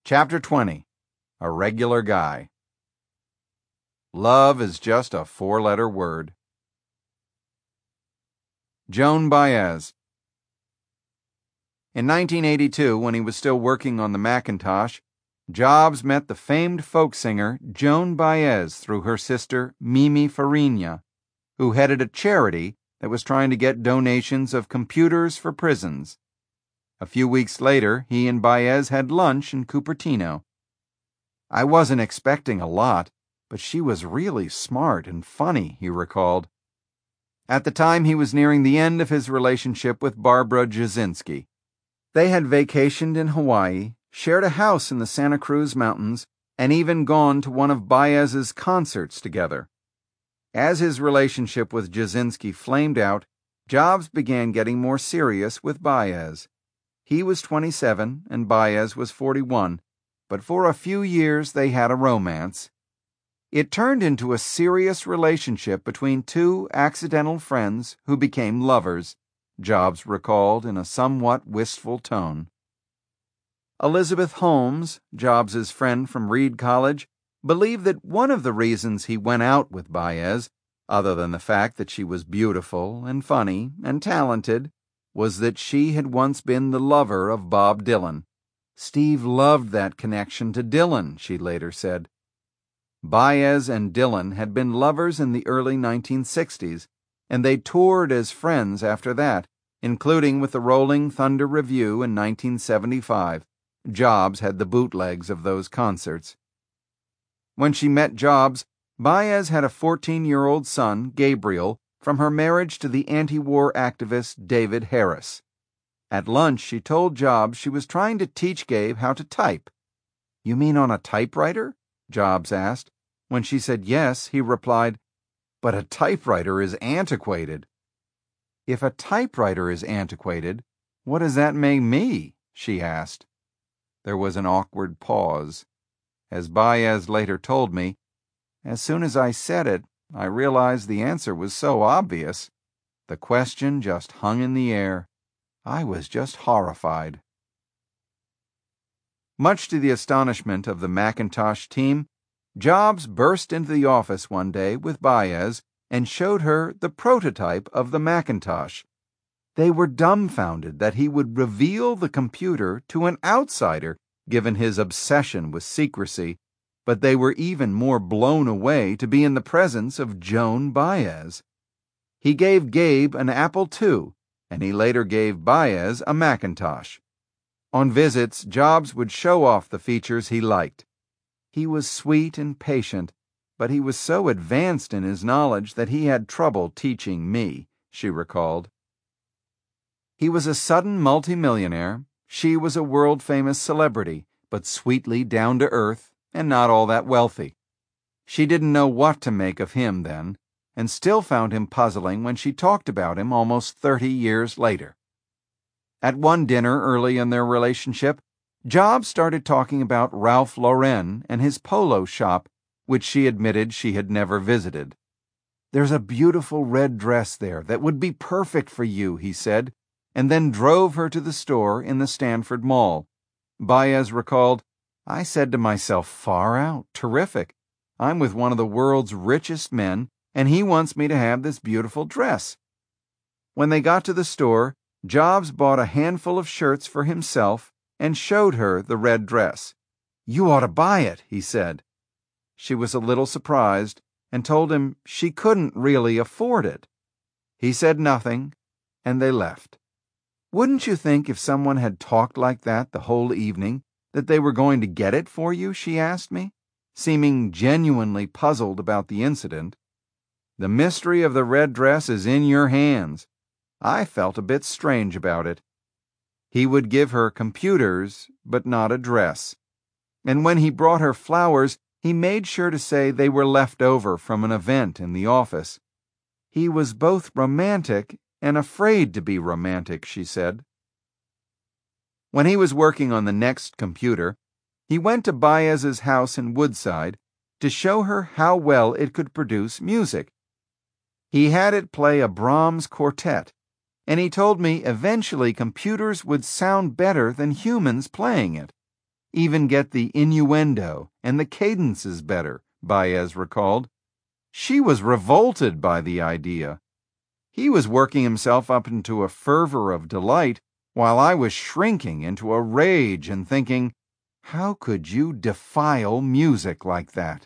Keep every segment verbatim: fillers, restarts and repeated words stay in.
Chapter twenty. A Regular Guy. Love is just a four-letter word. Joan Baez. In nineteen eighty-two, when he was still working on the Macintosh, Jobs met the famed folk singer Joan Baez through her sister Mimi Farina, who headed a charity that was trying to get donations of computers for prisons. A few weeks later, he and Baez had lunch in Cupertino. I wasn't expecting a lot, but she was really smart and funny, he recalled. At the time, he was nearing the end of his relationship with Barbara Jasinski. They had vacationed in Hawaii, shared a house in the Santa Cruz Mountains, and even gone to one of Baez's concerts together. As his relationship with Jasinski flamed out, Jobs began getting more serious with Baez. He was twenty-seven and Baez was forty-one, but for a few years they had a romance. It turned into a serious relationship between two accidental friends who became lovers, Jobs recalled in a somewhat wistful tone. Elizabeth Holmes, Jobs's friend from Reed College, believed that one of the reasons he went out with Baez, other than the fact that she was beautiful and funny and talented, was that she had once been the lover of Bob Dylan. Steve loved that connection to Dylan, she later said. Baez and Dylan had been lovers in the early nineteen sixties, and they toured as friends after that, including with the Rolling Thunder Revue in nineteen seventy-five. Jobs had the bootlegs of those concerts. When she met Jobs, Baez had a fourteen-year-old son, Gabriel, from her marriage to the anti-war activist David Harris. At lunch, she told Jobs she was trying to teach Gabe how to type. "You mean on a typewriter?" Jobs asked. When she said yes, he replied, "But a typewriter is antiquated." "If a typewriter is antiquated, what does that make me?" she asked. There was an awkward pause. As Baez later told me, "As soon as I said it, I realized the answer was so obvious. The question just hung in the air. I was just horrified." Much to the astonishment of the Macintosh team, Jobs burst into the office one day with Baez and showed her the prototype of the Macintosh. They were dumbfounded that he would reveal the computer to an outsider, given his obsession with secrecy, but they were even more blown away to be in the presence of Joan Baez. He gave Gabe an Apple two, and he later gave Baez a Macintosh. On visits, Jobs would show off the features he liked. He was sweet and patient, but he was so advanced in his knowledge that he had trouble teaching me, she recalled. He was a sudden multimillionaire. She was a world-famous celebrity, but sweetly down-to-earth and not all that wealthy. She didn't know what to make of him then, and still found him puzzling when she talked about him almost thirty years later. At one dinner early in their relationship, Jobs started talking about Ralph Lauren and his polo shop, which she admitted she had never visited. "There's a beautiful red dress there that would be perfect for you," he said, and then drove her to the store in the Stanford Mall. Baez recalled, "I said to myself, far out, terrific. I'm with one of the world's richest men, and he wants me to have this beautiful dress." When they got to the store, Jobs bought a handful of shirts for himself and showed her the red dress. "You ought to buy it," he said. She was a little surprised and told him she couldn't really afford it. He said nothing, and they left. "Wouldn't you think if someone had talked like that the whole evening that they were going to get it for you?" she asked me, seeming genuinely puzzled about the incident. "The mystery of the red dress is in your hands." I felt a bit strange about it. He would give her computers, but not a dress. And when he brought her flowers, he made sure to say they were left over from an event in the office. He was both romantic and afraid to be romantic, she said. When he was working on the next computer, he went to Baez's house in Woodside to show her how well it could produce music. He had it play a Brahms quartet, and he told me eventually computers would sound better than humans playing it. even get the innuendo and the cadences better, Baez recalled. She was revolted by the idea. He was working himself up into a fervor of delight, while I was shrinking into a rage and thinking, how could you defile music like that?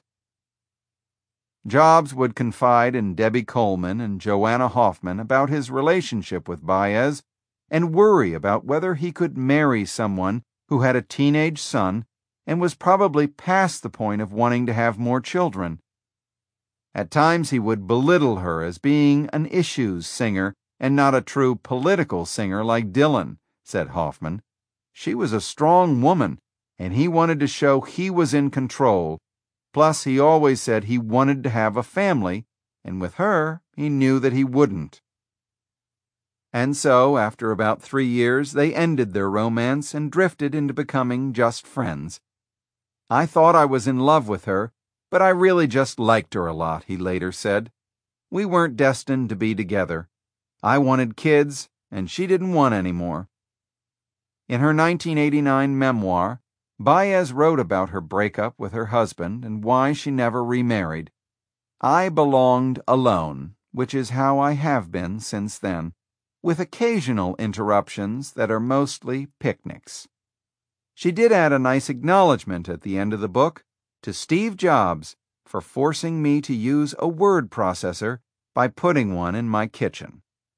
Jobs would confide in Debbie Coleman and Joanna Hoffman about his relationship with Baez and worry about whether he could marry someone who had a teenage son and was probably past the point of wanting to have more children. At times he would belittle her as being an issues singer and not a true political singer like Dylan, said Hoffman. She was a strong woman, and he wanted to show he was in control. Plus, he always said he wanted to have a family, and with her, he knew that he wouldn't. And so, after about three years, they ended their romance and drifted into becoming just friends. I thought I was in love with her, but I really just liked her a lot, he later said. We weren't destined to be together. I wanted kids, and she didn't want any more. In her nineteen eighty-nine memoir, Baez wrote about her breakup with her husband and why she never remarried. I belonged alone, which is how I have been since then, with occasional interruptions that are mostly picnics. She did add a nice acknowledgement at the end of the book to Steve Jobs for forcing me to use a word processor by putting one in my kitchen.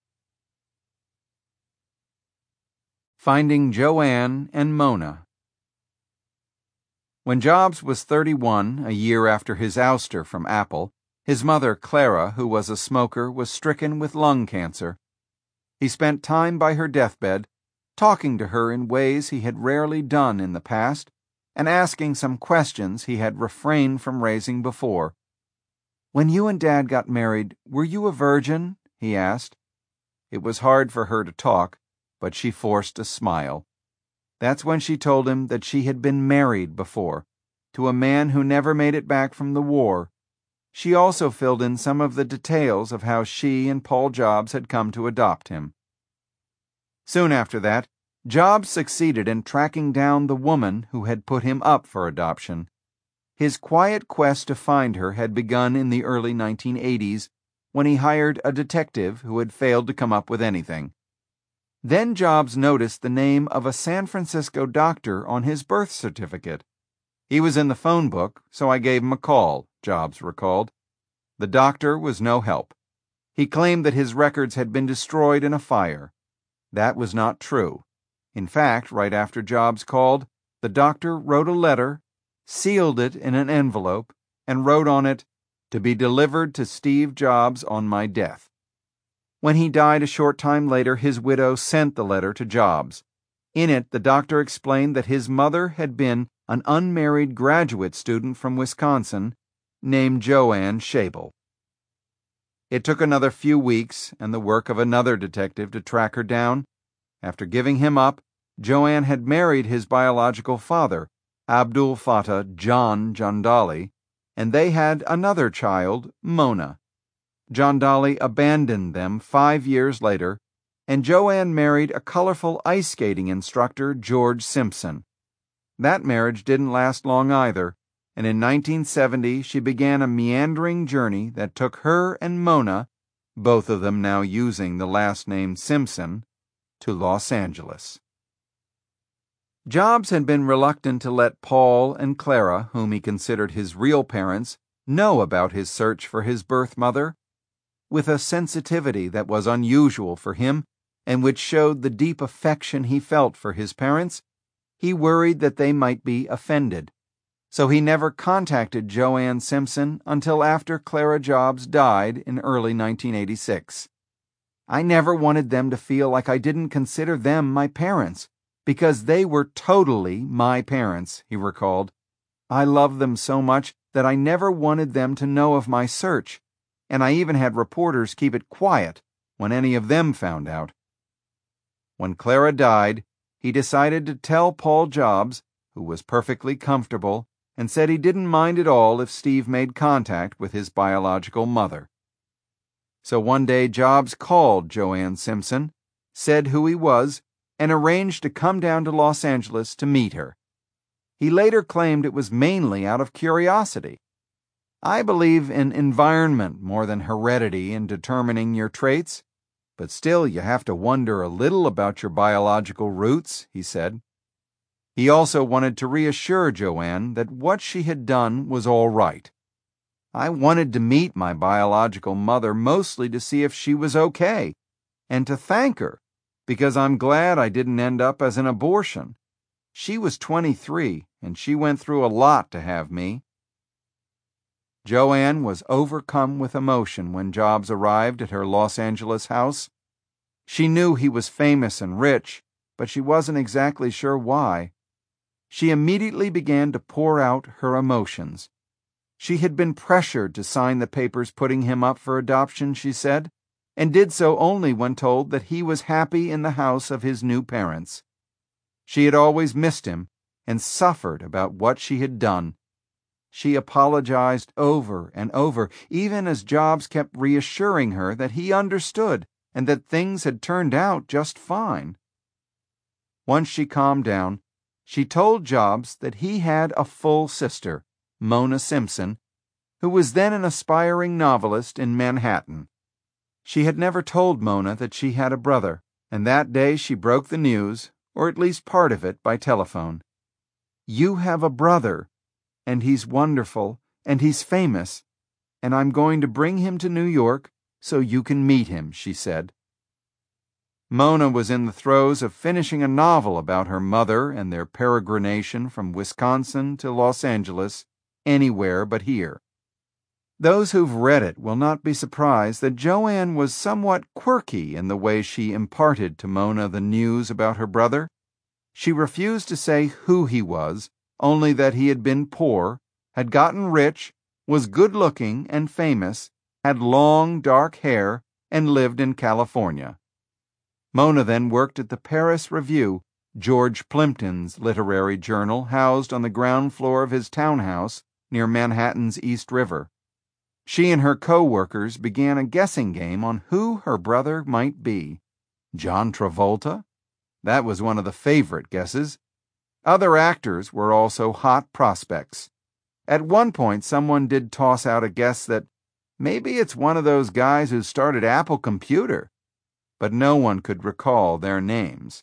Finding Joanne and Mona. When Jobs was thirty-one, a year after his ouster from Apple, his mother, Clara, who was a smoker, was stricken with lung cancer. He spent time by her deathbed, talking to her in ways he had rarely done in the past, and asking some questions he had refrained from raising before. "When you and Dad got married, were you a virgin?" he asked. It was hard for her to talk, but she forced a smile. That's when she told him that she had been married before, to a man who never made it back from the war. She also filled in some of the details of how she and Paul Jobs had come to adopt him. Soon after that, Jobs succeeded in tracking down the woman who had put him up for adoption. His quiet quest to find her had begun in the early nineteen eighties, when he hired a detective who had failed to come up with anything. Then Jobs noticed the name of a San Francisco doctor on his birth certificate. He was in the phone book, so I gave him a call, Jobs recalled. The doctor was no help. He claimed that his records had been destroyed in a fire. That was not true. In fact, right after Jobs called, the doctor wrote a letter, sealed it in an envelope, and wrote on it, "To be delivered to Steve Jobs on my death." When he died a short time later, his widow sent the letter to Jobs. In it, the doctor explained that his mother had been an unmarried graduate student from Wisconsin named Joanne Schabel. It took another few weeks and the work of another detective to track her down. After giving him up, Joanne had married his biological father, Abdul Fattah John Jandali, and they had another child, Mona. Jandali abandoned them five years later, and Joanne married a colorful ice skating instructor, George Simpson. That marriage didn't last long either, and in nineteen seventy she began a meandering journey that took her and Mona, both of them now using the last name Simpson, to Los Angeles. Jobs had been reluctant to let Paul and Clara, whom he considered his real parents, know about his search for his birth mother. With a sensitivity that was unusual for him, and which showed the deep affection he felt for his parents, he worried that they might be offended. So he never contacted Joanne Simpson until after Clara Jobs died in early nineteen eighty-six. "I never wanted them to feel like I didn't consider them my parents, because they were totally my parents," he recalled. "I loved them so much that I never wanted them to know of my search, and I even had reporters keep it quiet when any of them found out." When Clara died, he decided to tell Paul Jobs, who was perfectly comfortable, and said he didn't mind at all if Steve made contact with his biological mother. So one day Jobs called Joanne Simpson, said who he was, and arranged to come down to Los Angeles to meet her. He later claimed it was mainly out of curiosity. I believe in environment more than heredity in determining your traits, but still you have to wonder a little about your biological roots, he said. He also wanted to reassure Joanne that what she had done was all right. I wanted to meet my biological mother mostly to see if she was okay, and to thank her, because I'm glad I didn't end up as an abortion. She was twenty-three, and she went through a lot to have me. Joanne was overcome with emotion when Jobs arrived at her Los Angeles house. She knew he was famous and rich, but she wasn't exactly sure why. She immediately began to pour out her emotions. She had been pressured to sign the papers putting him up for adoption, she said, and did so only when told that he was happy in the house of his new parents. She had always missed him and suffered about what she had done. She apologized over and over, even as Jobs kept reassuring her that he understood and that things had turned out just fine. Once she calmed down, she told Jobs that he had a full sister, Mona Simpson, who was then an aspiring novelist in Manhattan. She had never told Mona that she had a brother, and that day she broke the news, or at least part of it, by telephone. "You have a brother, and he's wonderful, and he's famous, and I'm going to bring him to New York so you can meet him," she said. Mona was in the throes of finishing a novel about her mother and their peregrination from Wisconsin to Los Angeles, anywhere but here. Those who've read it will not be surprised that Joanne was somewhat quirky in the way she imparted to Mona the news about her brother. She refused to say who he was, only that he had been poor, had gotten rich, was good-looking and famous, had long, dark hair, and lived in California. Mona then worked at the Paris Review, George Plimpton's literary journal housed on the ground floor of his townhouse near Manhattan's East River. She and her co-workers began a guessing game on who her brother might be. John Travolta? That was one of the favorite guesses. Other actors were also hot prospects. At one point, someone did toss out a guess that maybe it's one of those guys who started Apple Computer, but no one could recall their names.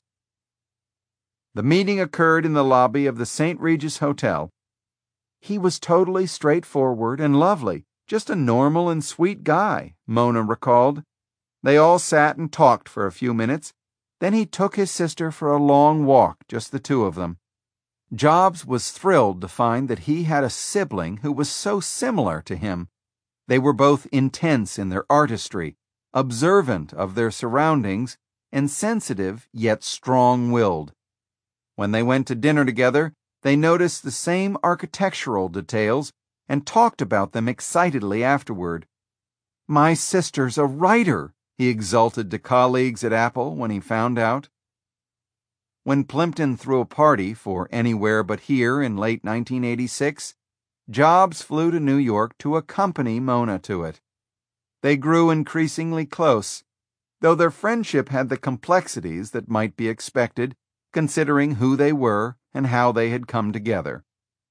The meeting occurred in the lobby of the Saint Regis Hotel. "He was totally straightforward and lovely, just a normal and sweet guy," Mona recalled. "They all sat and talked for a few minutes. Then he took his sister for a long walk, just the two of them. Jobs was thrilled to find that he had a sibling who was so similar to him. They were both intense in their artistry, observant of their surroundings, and sensitive yet strong-willed. When they went to dinner together, they noticed the same architectural details and talked about them excitedly afterward. "My sister's a writer," he exulted to colleagues at Apple when he found out. When Plimpton threw a party for Anywhere But Here in late nineteen eighty-six, Jobs flew to New York to accompany Mona to it. They grew increasingly close, though their friendship had the complexities that might be expected, considering who they were and how they had come together.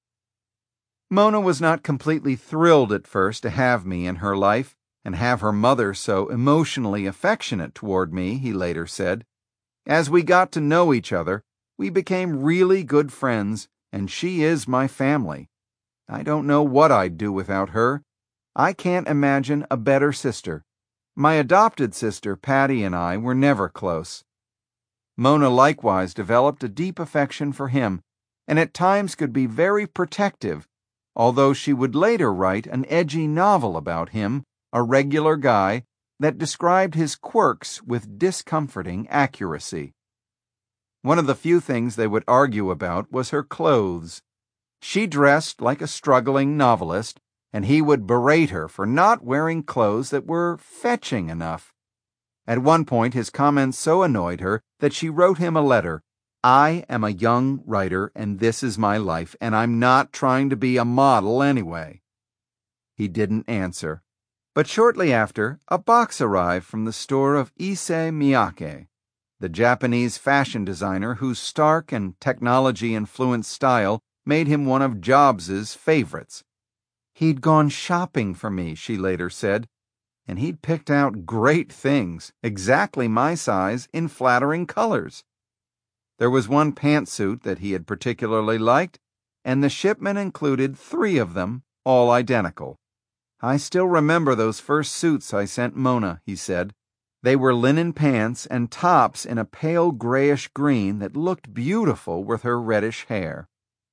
Mona was not completely thrilled at first to have me in her life and have her mother so emotionally affectionate toward me, he later said. "As we got to know each other, we became really good friends, and she is my family. I don't know what I'd do without her. I can't imagine a better sister. My adopted sister, Patty, and I were never close." Mona likewise developed a deep affection for him, and at times could be very protective, although she would later write an edgy novel about him, a regular guy, that described his quirks with discomforting accuracy. One of the few things they would argue about was her clothes. She dressed like a struggling novelist, and he would berate her for not wearing clothes that were fetching enough. At one point, his comments so annoyed her that she wrote him a letter. "I am a young writer, and this is my life, and I'm not trying to be a model anyway." He didn't answer. But shortly after, a box arrived from the store of Issey Miyake, the Japanese fashion designer whose stark and technology-influenced style made him one of Jobs's favorites. He'd gone shopping for me, she later said, and he'd picked out great things, exactly my size, in flattering colors. There was one pantsuit that he had particularly liked, and the shipment included three of them, all identical. I still remember those first suits I sent Mona, he said. They were linen pants and tops in a pale grayish green that looked beautiful with her reddish hair.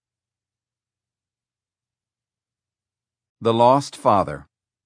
The Lost Father.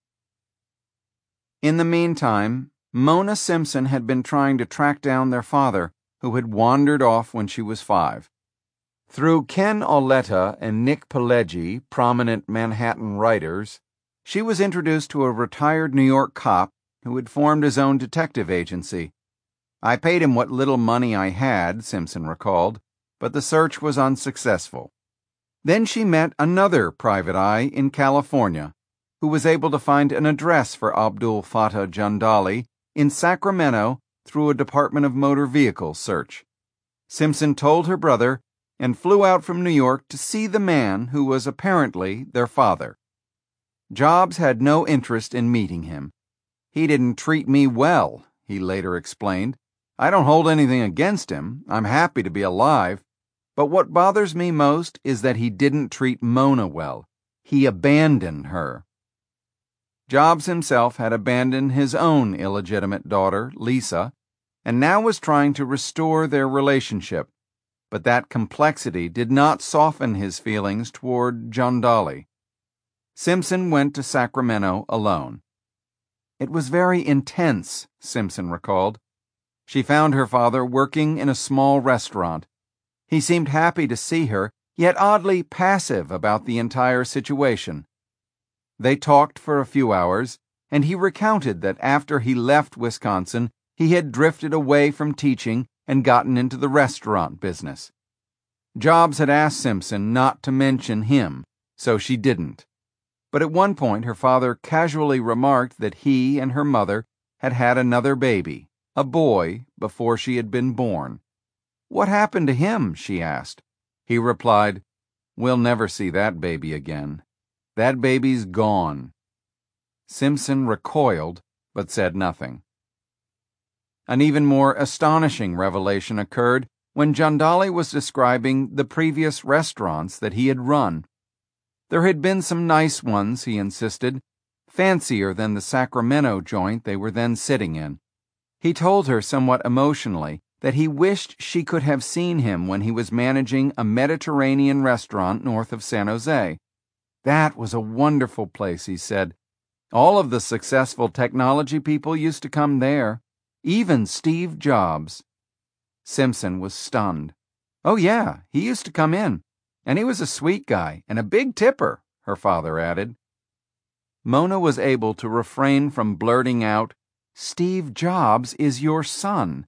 In the meantime, Mona Simpson had been trying to track down their father, who had wandered off when she was five. Through Ken Auletta and Nick Pileggi, prominent Manhattan writers, she was introduced to a retired New York cop who had formed his own detective agency. I paid him what little money I had, Simpson recalled, but the search was unsuccessful. Then she met another private eye in California, who was able to find an address for Abdul Fattah Jandali in Sacramento through a Department of Motor Vehicles search. Simpson told her brother and flew out from New York to see the man who was apparently their father. Jobs had no interest in meeting him. He didn't treat me well, he later explained. I don't hold anything against him. I'm happy to be alive. But what bothers me most is that he didn't treat Mona well. He abandoned her. Jobs himself had abandoned his own illegitimate daughter, Lisa, and now was trying to restore their relationship. But that complexity did not soften his feelings toward Jandali. Simpson went to Sacramento alone. It was very intense, Simpson recalled. She found her father working in a small restaurant. He seemed happy to see her, yet oddly passive about the entire situation. They talked for a few hours, and he recounted that after he left Wisconsin, he had drifted away from teaching and gotten into the restaurant business. Jobs had asked Simpson not to mention him, so she didn't. But at one point her father casually remarked that he and her mother had had another baby, a boy, before she had been born. "What happened to him?" she asked. He replied, "We'll never see that baby again. That baby's gone." Simpson recoiled, but said nothing. An even more astonishing revelation occurred when Jandali was describing the previous restaurants that he had run. There had been some nice ones, he insisted, fancier than the Sacramento joint they were then sitting in. He told her somewhat emotionally that he wished she could have seen him when he was managing a Mediterranean restaurant north of San Jose. That was a wonderful place, he said. All of the successful technology people used to come there, even Steve Jobs. Simpson was stunned. "Oh yeah, he used to come in, and he was a sweet guy and a big tipper," her father added. Mona was able to refrain from blurting out, "Steve Jobs is your son."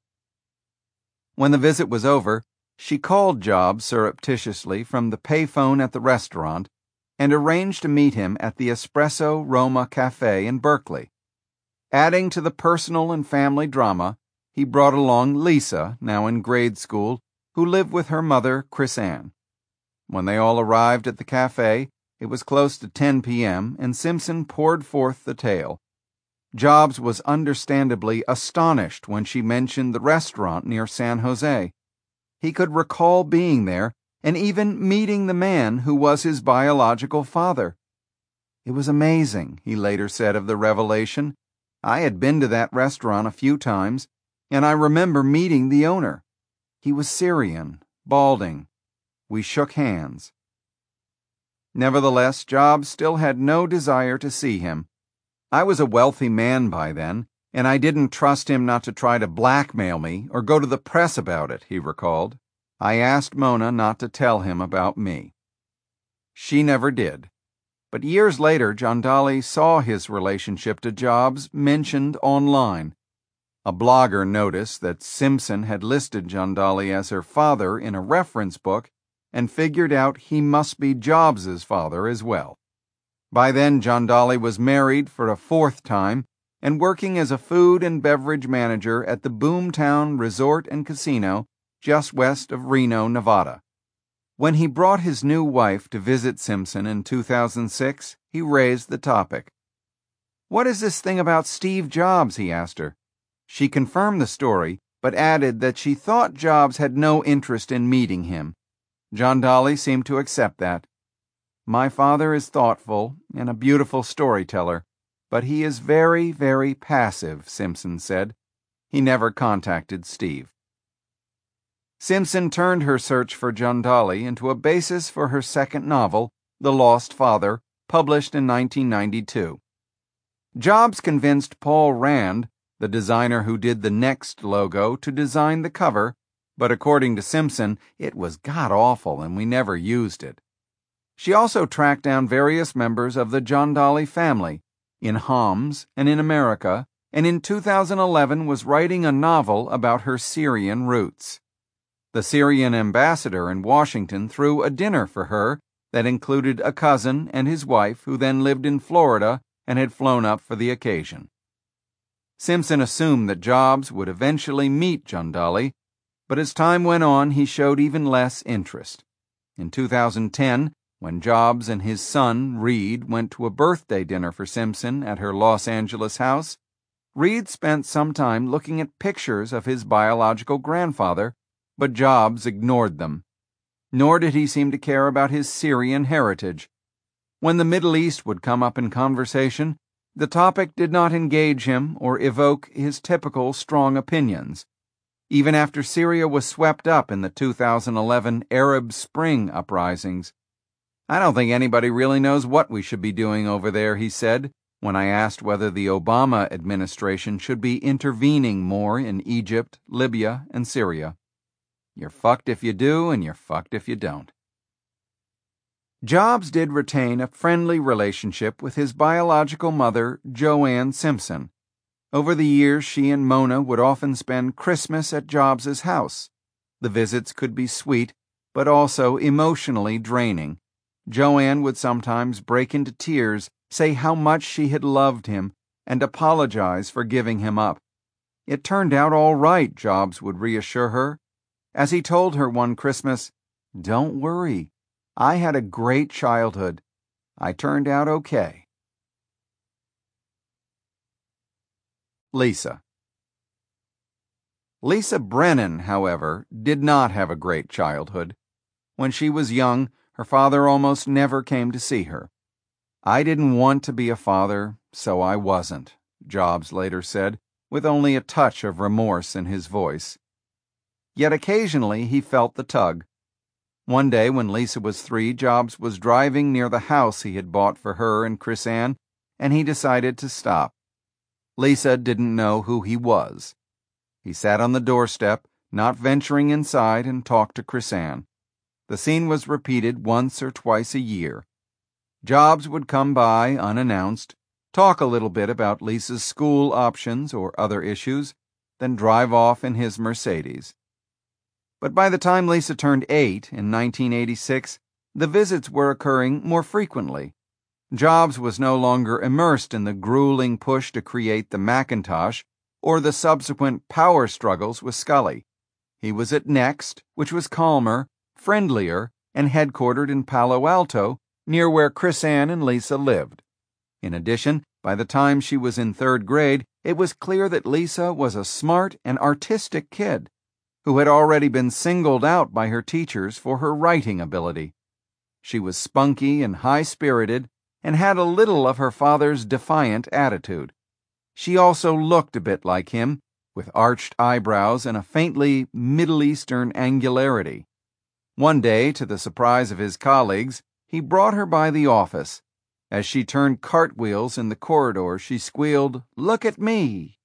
When the visit was over, she called Jobs surreptitiously from the payphone at the restaurant and arranged to meet him at the Espresso Roma Cafe in Berkeley. Adding to the personal and family drama, he brought along Lisa, now in grade school, who lived with her mother, Chris Ann. When they all arrived at the cafe, it was close to ten p.m., and Simpson poured forth the tale. Jobs was understandably astonished when she mentioned the restaurant near San Jose. He could recall being there and even meeting the man who was his biological father. It was amazing, he later said of the revelation. I had been to that restaurant a few times, and I remember meeting the owner. He was Syrian, balding. We shook hands. Nevertheless, Jobs still had no desire to see him. I was a wealthy man by then, and I didn't trust him not to try to blackmail me or go to the press about it, he recalled. I asked Mona not to tell him about me. She never did. But years later, Jandali saw his relationship to Jobs mentioned online. A blogger noticed that Simpson had listed Jandali as her father in a reference book and figured out he must be Jobs's father as well. By then, Jandali was married for a fourth time and working as a food and beverage manager at the Boomtown Resort and Casino just west of Reno, Nevada. When he brought his new wife to visit Simpson in two thousand six, he raised the topic. "What is this thing about Steve Jobs?" he asked her. She confirmed the story, but added that she thought Jobs had no interest in meeting him. John Dolly seemed to accept that. "My father is thoughtful and a beautiful storyteller, but he is very, very passive," Simpson said. He never contacted Steve. Simpson turned her search for John Dolly into a basis for her second novel, The Lost Father, published in nineteen ninety-two. Jobs convinced Paul Rand, the designer who did the Next logo, to design the cover, but according to Simpson, it was god-awful and we never used it. She also tracked down various members of the John Dolly family, in Homs and in America, and in two thousand eleven was writing a novel about her Syrian roots. The Syrian ambassador in Washington threw a dinner for her that included a cousin and his wife who then lived in Florida and had flown up for the occasion. Simpson assumed that Jobs would eventually meet John Dolly, but as time went on he showed even less interest. In two thousand ten, when Jobs and his son, Reed, went to a birthday dinner for Simpson at her Los Angeles house, Reed spent some time looking at pictures of his biological grandfather, but Jobs ignored them. Nor did he seem to care about his Syrian heritage. When the Middle East would come up in conversation, the topic did not engage him or evoke his typical strong opinions. Even after Syria was swept up in the two thousand eleven Arab Spring uprisings. "I don't think anybody really knows what we should be doing over there," he said, when I asked whether the Obama administration should be intervening more in Egypt, Libya, and Syria. You're fucked if you do, and you're fucked if you don't. Jobs did retain a friendly relationship with his biological mother, Joanne Simpson. Over the years, she and Mona would often spend Christmas at Jobs's house. The visits could be sweet, but also emotionally draining. Joanne would sometimes break into tears, say how much she had loved him, and apologize for giving him up. It turned out all right, Jobs would reassure her. As he told her one Christmas, "Don't worry, I had a great childhood. I turned out okay." Lisa. Lisa Brennan, however, did not have a great childhood. When she was young, her father almost never came to see her. "I didn't want to be a father, so I wasn't," Jobs later said, with only a touch of remorse in his voice. Yet occasionally he felt the tug. One day when Lisa was three, Jobs was driving near the house he had bought for her and Chris Ann, and he decided to stop. Lisa didn't know who he was. He sat on the doorstep, not venturing inside, and talked to Chris Ann. The scene was repeated once or twice a year. Jobs would come by unannounced, talk a little bit about Lisa's school options or other issues, then drive off in his Mercedes. But by the time Lisa turned eight in nineteen eighty-six, the visits were occurring more frequently. Jobs was no longer immersed in the grueling push to create the Macintosh or the subsequent power struggles with Scully. He was at Next, which was calmer, friendlier, and headquartered in Palo Alto, near where Chris Ann and Lisa lived. In addition, by the time she was in third grade, it was clear that Lisa was a smart and artistic kid who had already been singled out by her teachers for her writing ability. She was spunky and high-spirited and had a little of her father's defiant attitude. She also looked a bit like him, with arched eyebrows and a faintly Middle Eastern angularity. One day, to the surprise of his colleagues, he brought her by the office. As she turned cartwheels in the corridor, she squealed, "Look at me!"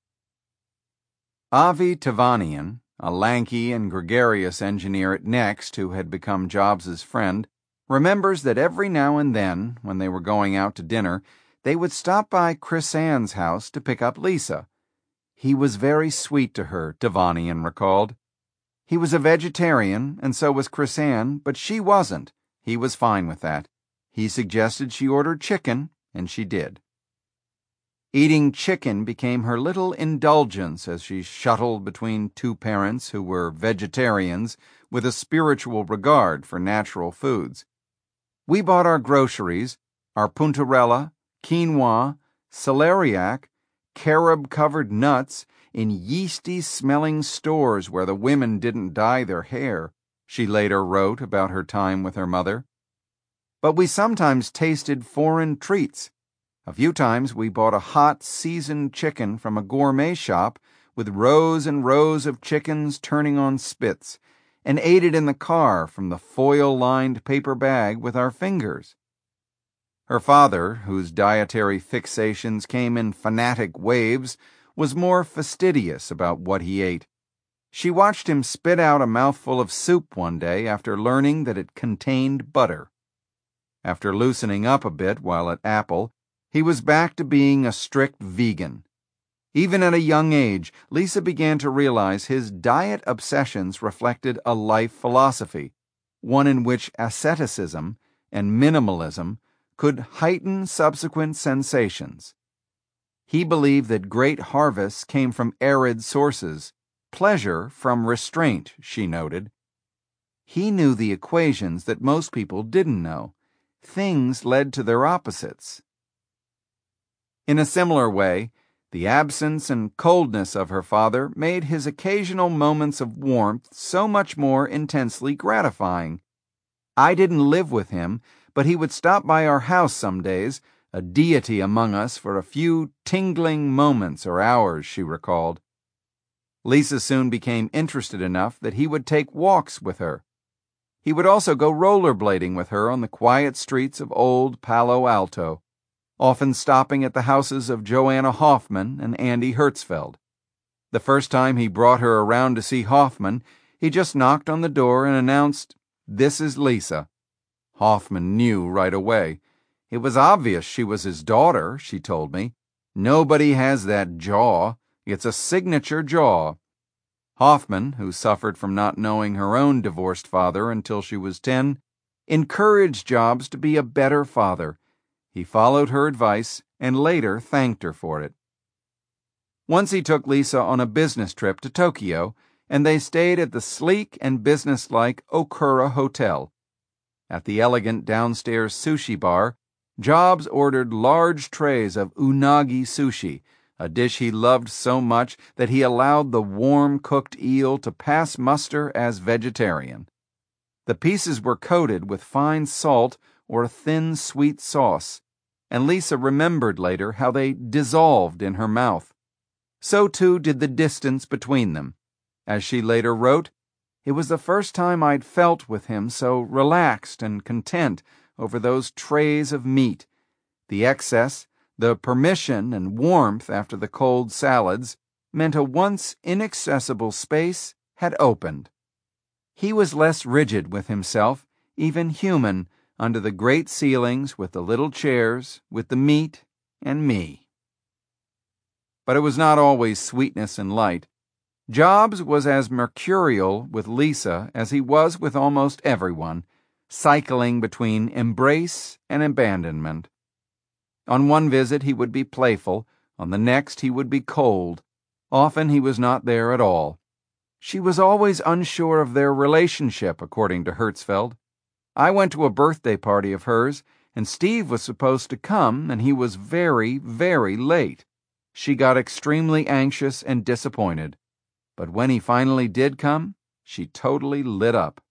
Avi Tevanian, a lanky and gregarious engineer at Next who had become Jobs's friend, remembers that every now and then, when they were going out to dinner, they would stop by Chris Ann's house to pick up Lisa. He was very sweet to her, Tevanian recalled. He was a vegetarian, and so was Chris Ann, but she wasn't. He was fine with that. He suggested she order chicken, and she did. Eating chicken became her little indulgence as she shuttled between two parents who were vegetarians with a spiritual regard for natural foods. We bought our groceries, our puntarella, quinoa, celeriac, carob-covered nuts in yeasty-smelling stores where the women didn't dye their hair, she later wrote about her time with her mother. But we sometimes tasted foreign treats. A few times we bought a hot, seasoned chicken from a gourmet shop with rows and rows of chickens turning on spits, and ate it in the car from the foil-lined paper bag with our fingers. Her father, whose dietary fixations came in fanatic waves, was more fastidious about what he ate. She watched him spit out a mouthful of soup one day after learning that it contained butter. After loosening up a bit while at Apple, he was back to being a strict vegan. Even at a young age, Lisa began to realize his diet obsessions reflected a life philosophy, one in which asceticism and minimalism could heighten subsequent sensations. He believed that great harvests came from arid sources, pleasure from restraint, she noted. He knew the equations that most people didn't know. Things led to their opposites. In a similar way, the absence and coldness of her father made his occasional moments of warmth so much more intensely gratifying. I didn't live with him, but he would stop by our house some days, a deity among us for a few tingling moments or hours, she recalled. Lisa soon became interested enough that he would take walks with her. He would also go rollerblading with her on the quiet streets of old Palo Alto, often stopping at the houses of Joanna Hoffman and Andy Hertzfeld. The first time he brought her around to see Hoffman, he just knocked on the door and announced, "This is Lisa." Hoffman knew right away. It was obvious she was his daughter, she told me. Nobody has that jaw. It's a signature jaw. Hoffman, who suffered from not knowing her own divorced father until she was ten, encouraged Jobs to be a better father. He followed her advice and later thanked her for it. Once he took Lisa on a business trip to Tokyo, and they stayed at the sleek and businesslike Okura Hotel. At the elegant downstairs sushi bar, Jobs ordered large trays of unagi sushi, a dish he loved so much that he allowed the warm-cooked eel to pass muster as vegetarian. The pieces were coated with fine salt or thin sweet sauce, and Lisa remembered later how they dissolved in her mouth. So too did the distance between them. As she later wrote, "It was the first time I'd felt with him so relaxed and content over those trays of meat. The excess, the permission and warmth after the cold salads, meant a once inaccessible space had opened." He was less rigid with himself, even human, under the great ceilings with the little chairs, with the meat and me. But it was not always sweetness and light. Jobs was as mercurial with Lisa as he was with almost everyone, cycling between embrace and abandonment. On one visit he would be playful, on the next he would be cold. Often he was not there at all. She was always unsure of their relationship, according to Hertzfeld. I went to a birthday party of hers, and Steve was supposed to come, and he was very, very late. She got extremely anxious and disappointed. But when he finally did come, she totally lit up.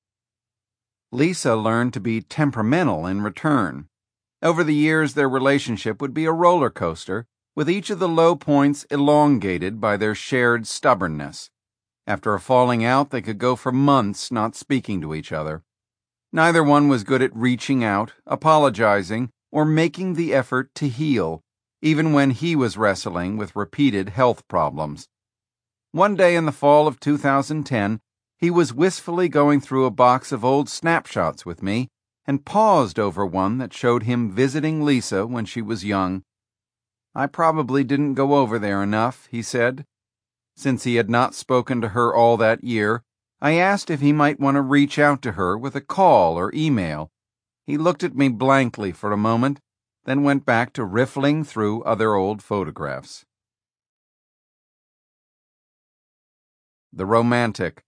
Lisa learned to be temperamental in return. Over the years, their relationship would be a roller coaster, with each of the low points elongated by their shared stubbornness. After a falling out, they could go for months not speaking to each other. Neither one was good at reaching out, apologizing, or making the effort to heal, even when he was wrestling with repeated health problems. One day in the fall of two thousand ten, he was wistfully going through a box of old snapshots with me and paused over one that showed him visiting Lisa when she was young. "I probably didn't go over there enough," he said. Since he had not spoken to her all that year, I asked if he might want to reach out to her with a call or email. He looked at me blankly for a moment, then went back to riffling through other old photographs. The romantic.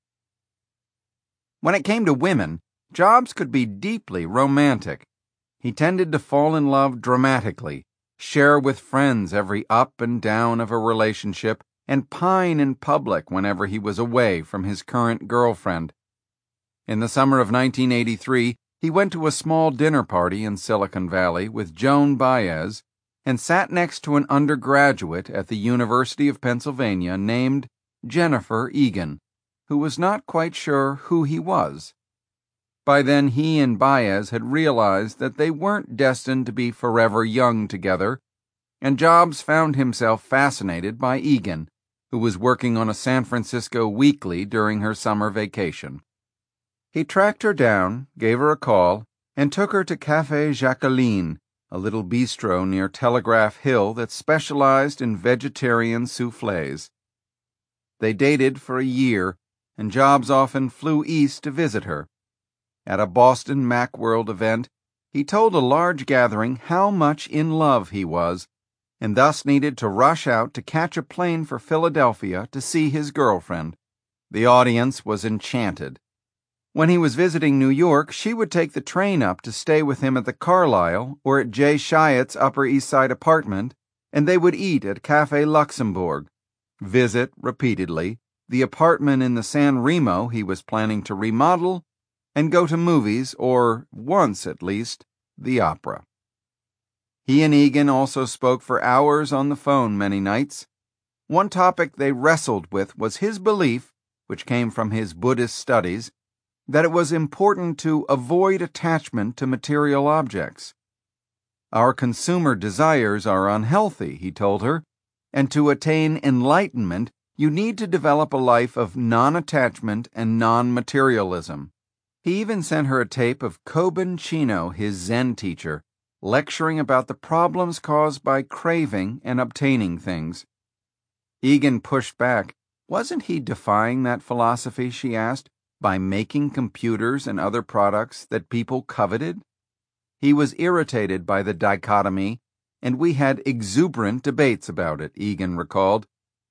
When it came to women, Jobs could be deeply romantic. He tended to fall in love dramatically, share with friends every up and down of a relationship, and pine in public whenever he was away from his current girlfriend. In the summer of nineteen eighty-three, he went to a small dinner party in Silicon Valley with Joan Baez and sat next to an undergraduate at the University of Pennsylvania named Jennifer Egan, who was not quite sure who he was. By then, he and Baez had realized that they weren't destined to be forever young together, and Jobs found himself fascinated by Egan, who was working on a San Francisco weekly during her summer vacation. He tracked her down, gave her a call, and took her to Café Jacqueline, a little bistro near Telegraph Hill that specialized in vegetarian soufflés. They dated for a year, and Jobs often flew east to visit her. At a Boston Macworld event, he told a large gathering how much in love he was, and thus needed to rush out to catch a plane for Philadelphia to see his girlfriend. The audience was enchanted. When he was visiting New York, she would take the train up to stay with him at the Carlyle or at Jay Chiat's Upper East Side apartment, and they would eat at Café Luxembourg, visit repeatedly the apartment in the San Remo he was planning to remodel, and go to movies, or, once at least, the opera. He and Egan also spoke for hours on the phone many nights. One topic they wrestled with was his belief, which came from his Buddhist studies, that it was important to avoid attachment to material objects. Our consumer desires are unhealthy, he told her, and to attain enlightenment, you need to develop a life of non-attachment and non-materialism. He even sent her a tape of Kobun Chino, his Zen teacher, lecturing about the problems caused by craving and obtaining things. Egan pushed back. Wasn't he defying that philosophy, she asked, by making computers and other products that people coveted? He was irritated by the dichotomy, and we had exuberant debates about it, Egan recalled.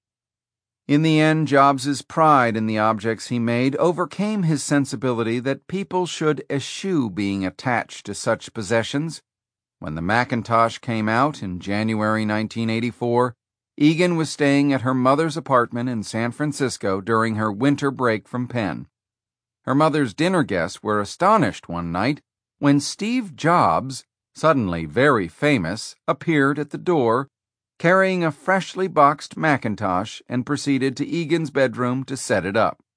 In the end, Jobs's pride in the objects he made overcame his sensibility that people should eschew being attached to such possessions. When the Macintosh came out in January nineteen eighty-four, Egan was staying at her mother's apartment in San Francisco during her winter break from Penn. Her mother's dinner guests were astonished one night when Steve Jobs, suddenly very famous, appeared at the door, carrying a freshly boxed Macintosh, and proceeded to Egan's bedroom to set it up.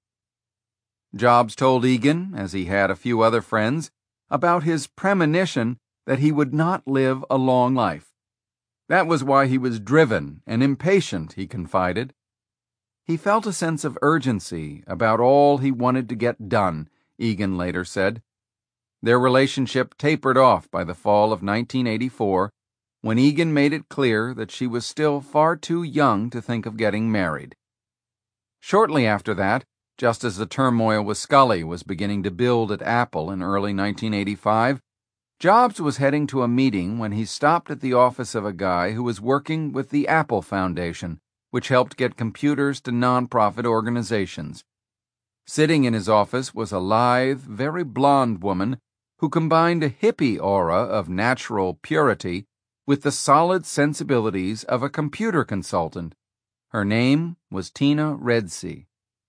Jobs told Egan, as he had a few other friends, about his premonition that he would not live a long life. That was why he was driven and impatient, he confided. He felt a sense of urgency about all he wanted to get done, Egan later said. Their relationship tapered off by the fall of nineteen eighty-four, when Egan made it clear that she was still far too young to think of getting married. Shortly after that, just as the turmoil with Scully was beginning to build at Apple in early nineteen eighty-five, Jobs was heading to a meeting when he stopped at the office of a guy who was working with the Apple Foundation, which helped get computers to nonprofit organizations. Sitting in his office was a lithe, very blonde woman who combined a hippie aura of natural purity with the solid sensibilities of a computer consultant. Her name was Tina Redsey.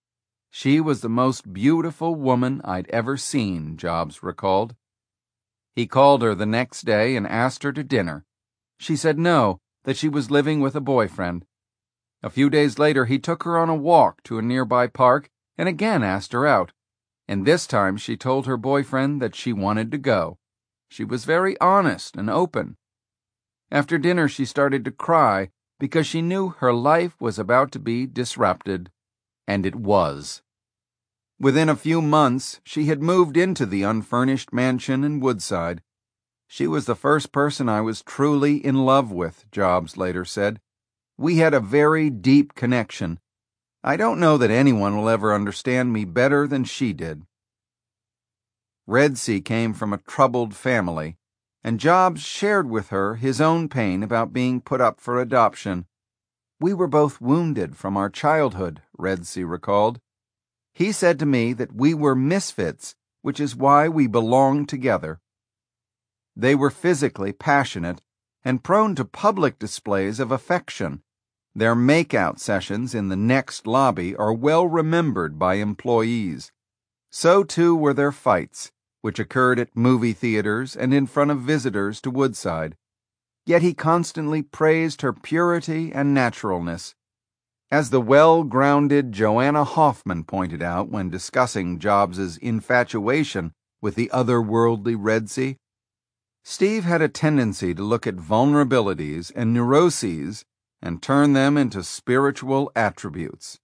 She was the most beautiful woman I'd ever seen, Jobs recalled. He called her the next day and asked her to dinner. She said no, that she was living with a boyfriend. A few days later, he took her on a walk to a nearby park and again asked her out, and this time she told her boyfriend that she wanted to go. She was very honest and open. After dinner, she started to cry because she knew her life was about to be disrupted, and it was. Within a few months, she had moved into the unfurnished mansion in Woodside. She was the first person I was truly in love with, Jobs later said. We had a very deep connection. I don't know that anyone will ever understand me better than she did. Redsey came from a troubled family. and Jobs shared with her his own pain about being put up for adoption. "We were both wounded from our childhood," Redsey recalled. "He said to me that we were misfits, which is why we belong together." They were physically passionate and prone to public displays of affection. Their make-out sessions in the Next lobby are well remembered by employees. So too were their fights, which occurred at movie theaters and in front of visitors to Woodside. Yet he constantly praised her purity and naturalness. As the well-grounded Joanna Hoffman pointed out when discussing Jobs's infatuation with the otherworldly Redsey, Steve had a tendency to look at vulnerabilities and neuroses and turn them into spiritual attributes.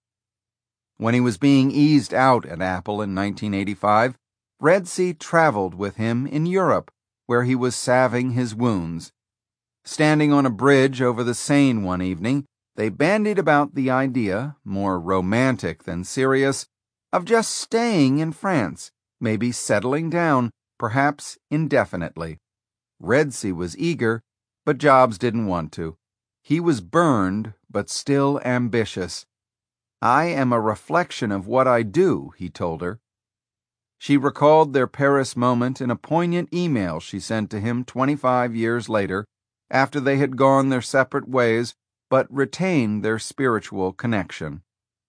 When he was being eased out at Apple in nineteen eighty-five, Redsey traveled with him in Europe, where he was salving his wounds. Standing on a bridge over the Seine one evening, they bandied about the idea, more romantic than serious, of just staying in France, maybe settling down, perhaps indefinitely. Redsey was eager, but Jobs didn't want to. He was burned, but still ambitious. "I am a reflection of what I do," he told her. She recalled their Paris moment in a poignant email she sent to him twenty-five years later, after they had gone their separate ways but retained their spiritual connection.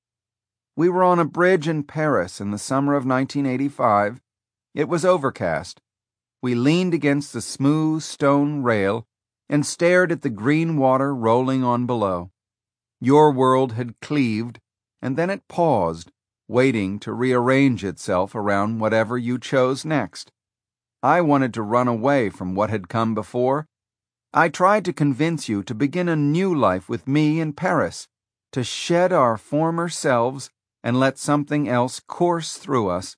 "We were on a bridge in Paris in the summer of nineteen eighty-five. It was overcast. We leaned against the smooth stone rail and stared at the green water rolling on below. Your world had cleaved, and then it paused, waiting to rearrange itself around whatever you chose next. I wanted to run away from what had come before. I tried to convince you to begin a new life with me in Paris, to shed our former selves and let something else course through us.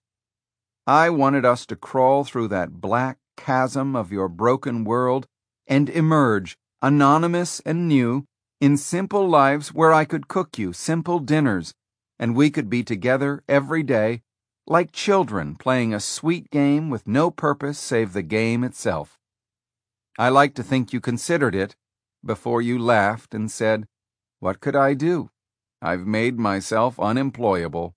I wanted us to crawl through that black chasm of your broken world and emerge, anonymous and new, in simple lives where I could cook you simple dinners, and we could be together every day, like children playing a sweet game with no purpose save the game itself. I like to think you considered it, before you laughed and said, 'What could I do? I've made myself unemployable.'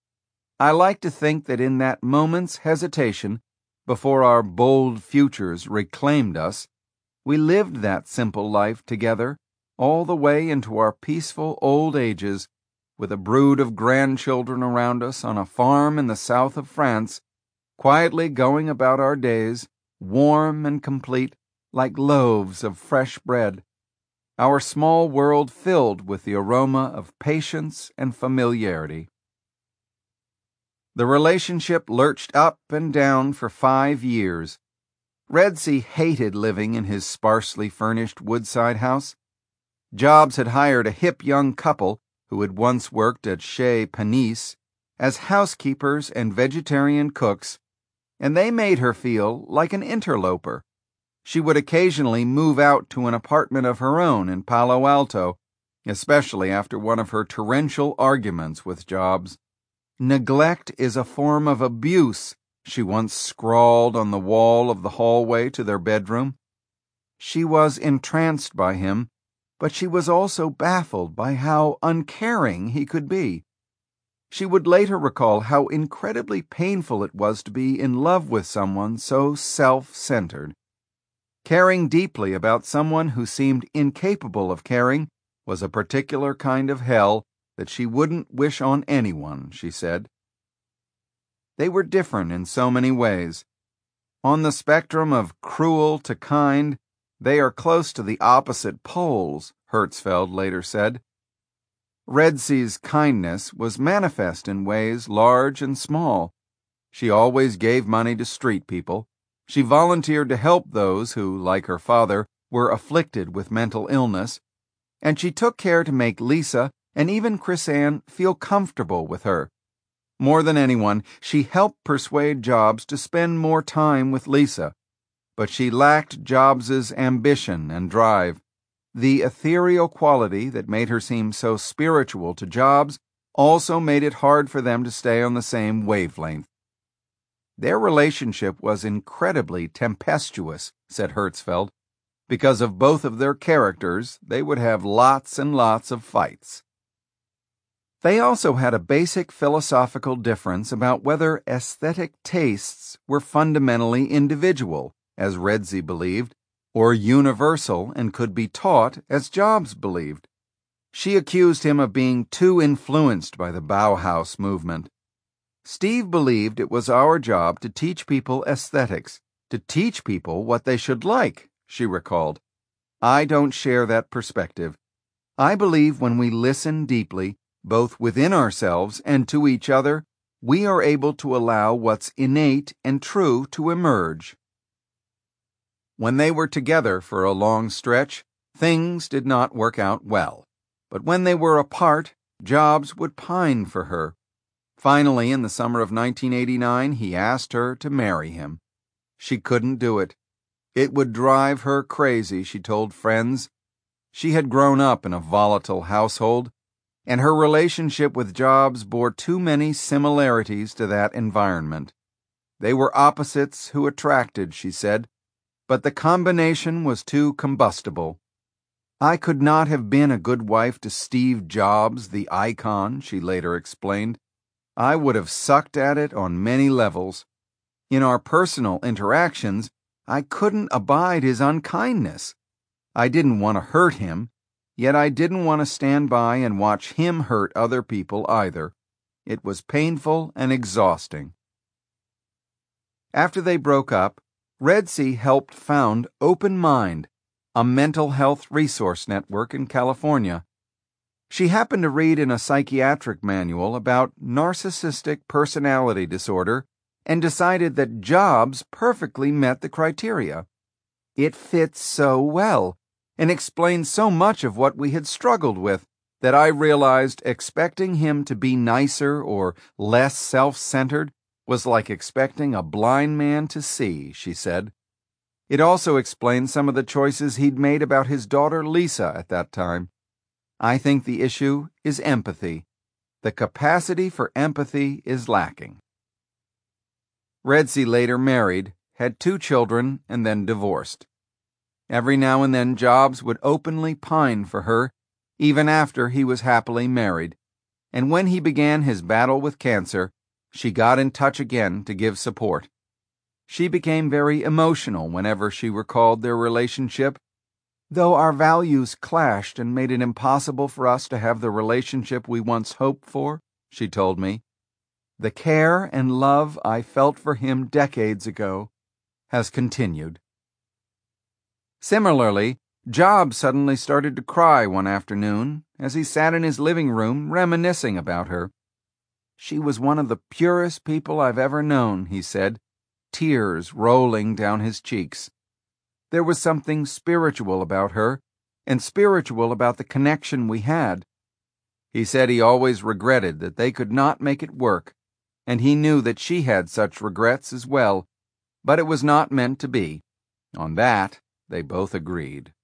I like to think that in that moment's hesitation, before our bold futures reclaimed us, we lived that simple life together all the way into our peaceful old ages, with a brood of grandchildren around us on a farm in the south of France, quietly going about our days, warm and complete, like loaves of fresh bread, our small world filled with the aroma of patience and familiarity." The relationship lurched up and down for five years. Redsey hated living in his sparsely furnished Woodside house. Jobs had hired a hip young couple who had once worked at Chez Panisse as housekeepers and vegetarian cooks, and they made her feel like an interloper. She would occasionally move out to an apartment of her own in Palo Alto, especially after one of her torrential arguments with Jobs. "Neglect is a form of abuse," she once scrawled on the wall of the hallway to their bedroom. She was entranced by him, but she was also baffled by how uncaring he could be. She would later recall how incredibly painful it was to be in love with someone so self-centered. Caring deeply about someone who seemed incapable of caring was a particular kind of hell that she wouldn't wish on anyone, she said. They were different in so many ways. On the spectrum of cruel to kind, they are close to the opposite poles, Hertzfeld later said. Redsey's kindness was manifest in ways large and small. She always gave money to street people. She volunteered to help those who, like her father, were afflicted with mental illness, and she took care to make Lisa and even Chris-Ann feel comfortable with her. More than anyone, she helped persuade Jobs to spend more time with Lisa, but she lacked Jobs's ambition and drive. The ethereal quality that made her seem so spiritual to Jobs also made it hard for them to stay on the same wavelength. Their relationship was incredibly tempestuous, said Hertzfeld. Because of both of their characters, they would have lots and lots of fights. They also had a basic philosophical difference about whether aesthetic tastes were fundamentally individual, as Redsey believed, or universal and could be taught, as Jobs believed. She accused him of being too influenced by the Bauhaus movement. Steve believed it was our job to teach people aesthetics, to teach people what they should like, she recalled. I don't share that perspective. I believe when we listen deeply, both within ourselves and to each other, we are able to allow what's innate and true to emerge. When they were together for a long stretch, things did not work out well. But when they were apart, Jobs would pine for her. Finally, in the summer of nineteen eighty-nine, he asked her to marry him. She couldn't do it. It would drive her crazy, she told friends. She had grown up in a volatile household, and her relationship with Jobs bore too many similarities to that environment. They were opposites who attracted, she said, but the combination was too combustible. I could not have been a good wife to Steve Jobs, the icon, she later explained. I would have sucked at it on many levels. In our personal interactions, I couldn't abide his unkindness. I didn't want to hurt him, yet I didn't want to stand by and watch him hurt other people either. It was painful and exhausting. After they broke up, Redsey helped found Open Mind, a mental health resource network in California. She happened to read in a psychiatric manual about narcissistic personality disorder and decided that Jobs perfectly met the criteria. It fits so well and explained so much of what we had struggled with that I realized expecting him to be nicer or less self-centered was like expecting a blind man to see, she said. It also explained some of the choices he'd made about his daughter Lisa at that time. I think the issue is empathy. The capacity for empathy is lacking. Redsey later married, had two children, and then divorced. Every now and then Jobs would openly pine for her, even after he was happily married, and when he began his battle with cancer, she got in touch again to give support. She became very emotional whenever she recalled their relationship. Though our values clashed and made it impossible for us to have the relationship we once hoped for, she told me, the care and love I felt for him decades ago has continued. Similarly, Jobs suddenly started to cry one afternoon as he sat in his living room reminiscing about her. She was one of the purest people I've ever known, he said, tears rolling down his cheeks. There was something spiritual about her, and spiritual about the connection we had. He said he always regretted that they could not make it work, and he knew that she had such regrets as well, but it was not meant to be. On that, they both agreed.